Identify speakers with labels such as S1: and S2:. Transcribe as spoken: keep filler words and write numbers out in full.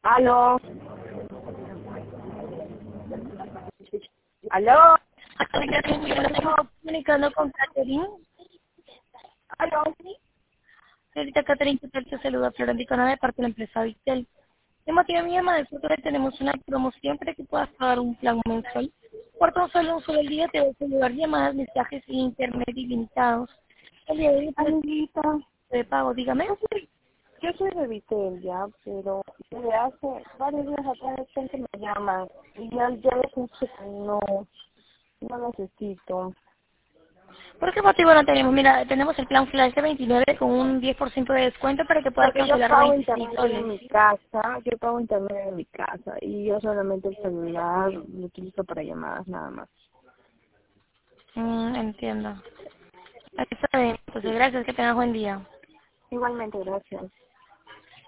S1: Aló. Aló.
S2: Estamos comunicando con Catherine.
S1: Aló.
S2: Señorita Catherine, ¿qué tal? Te saluda Florentina de parte de la empresa Victel. El motivo de mi llamada es porque tenemos una promoción para que puedas pagar un plan mensual. Por tan solo un solo día te vas a llevar llamadas, mensajes e internet ilimitados. El día de hoy pues,
S1: Amiguita,
S2: de pago, dígame.
S1: yo soy, yo soy de Vitel ya, pero desde hace varios días atrás de repente me llaman y ya, ya les dije que no, no necesito.
S2: ¿Por qué motivo no tenemos? Mira, tenemos el plan Flash de veintinueve con un diez por ciento de descuento para que puedas
S1: Porque yo
S2: cancelar
S1: pago
S2: veintiséis
S1: internet
S2: soles.
S1: en mi casa, yo pago internet en mi casa y yo solamente el celular lo utilizo para llamadas nada más.
S2: Mm, entiendo. Aquí está bien. Entonces, gracias. Que tengas buen día.
S1: Igualmente, gracias.